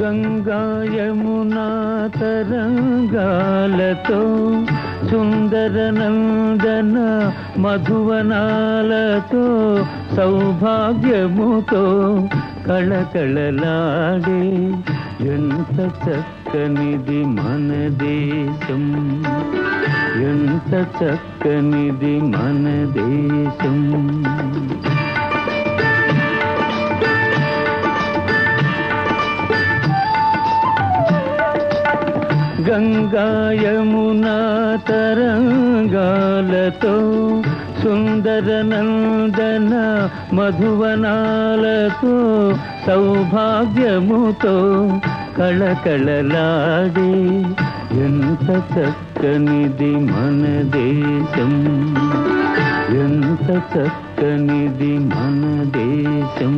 గంగా యమునా తరంగాలతో సుందర నందన మధువనాలతో సౌభాగ్యముతో కళకళలాడే ఎంత చక్కనిది మన దేశం, ఎంత చక్కనిది మన దేశం. గంగా యమునా తరంగాలతో సుందర నందన మధువనాలతో సౌభాగ్యముతో కళకళలాడే ఎంత చక్కనిది మన దేశం, ఎంత చక్కనిది మన దేశం.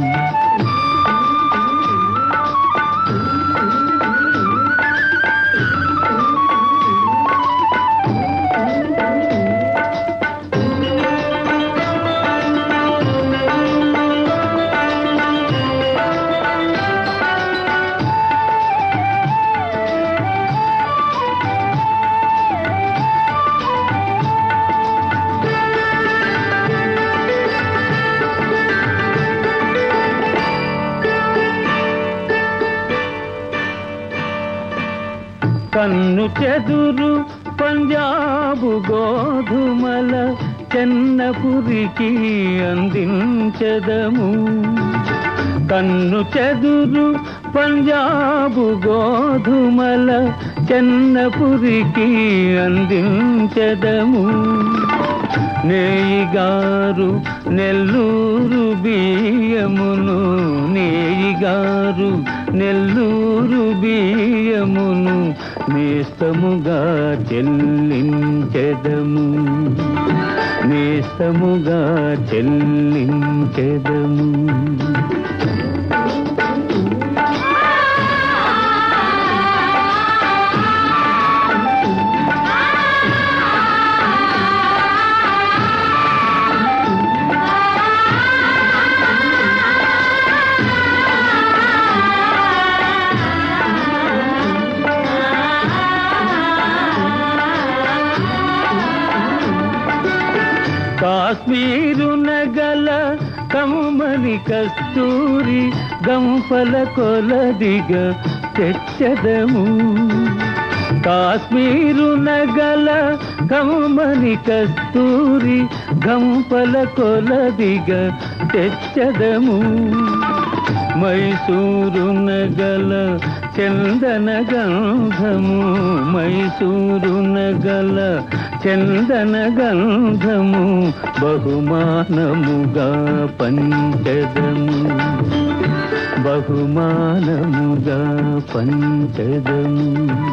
కన్ను చెదురు పంజాబు గోధుమల చెన్నపురికి అందించదము. కన్ను చెదురు పంజాబు గోధుమల చెన్నపురికి అందించదము. నేయిగారు నెల్లూరు బియ్యమును, నేయిగారు నెల్లూరు బియ్యమును నేస్తముగా చెల్లించెదము, నేస్తముగా చెల్లించెదము. కాశ్మీరు నగల కమ్మని కస్తూరి గంపల కొలదిగా తెచ్చదము. కాశ్మీరు నగల కమ్మని కస్తూరి గంపల కొలదిగా తెచ్చదము. మైసూరు నగల చందన గంధము, మైసూరు నగల చందన గంధము బహుమానముగా పంచదము, బహుమానముగా పంచదము.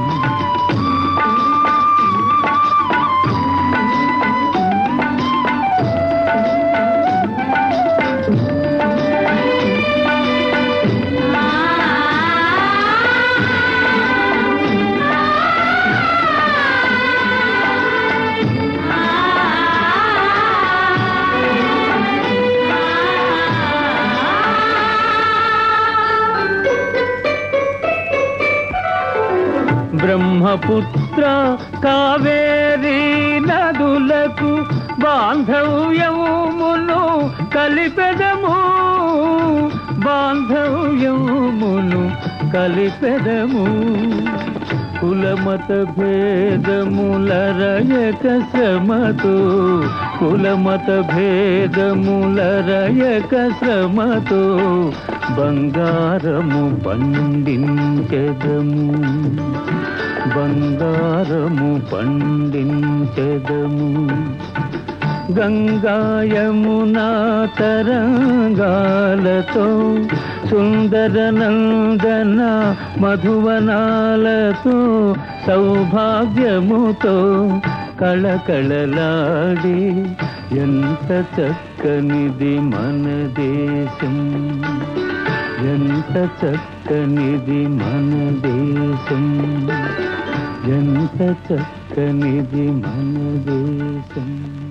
బ్రహ్మపుత్ర కావేరీ నదులకు బాంధవ్యమును కలిపెదము, బాంధవ్యమును కలిపెదము. కులమత భేదములరయక శ్రమతో, కులమత భేదములరయక శ్రమతో బంగారము పండించెదము, బంగారము పండించెదము. గంగా యమునా తరంగాలతో సుందర నందన మధువనాలతో సౌభాగ్యముతో కళకళలాడే ఎంత చక్కనిది మన దేశం, ఎంత చక్కనిది మన దేశం, ఎంత చక్కనిది మన దేశం.